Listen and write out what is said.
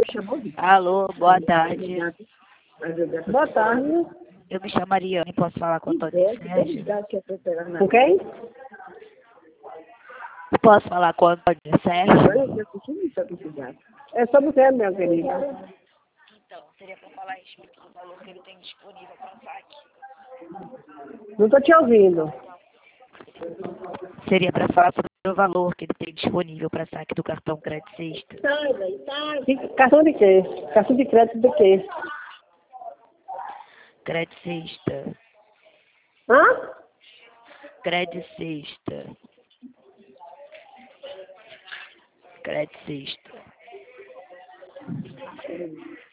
Alô, boa tarde. Boa tarde. Eu me chamo Mariane, posso falar com o Antônio Sérgio? Com quem? Posso falar com o Antônio Sérgio? É sobre o que, minha querida? Então, seria para falar a respeito do valor que ele tem disponível para saque. Não estou te ouvindo. Seria para falar sobre o valor que ele tem disponível para saque do cartão Crédito Sexta. Cartão de quê? Cartão de crédito de quê? Crédito Sexta. Hã? Crédito Sexta. Crédito Sexta.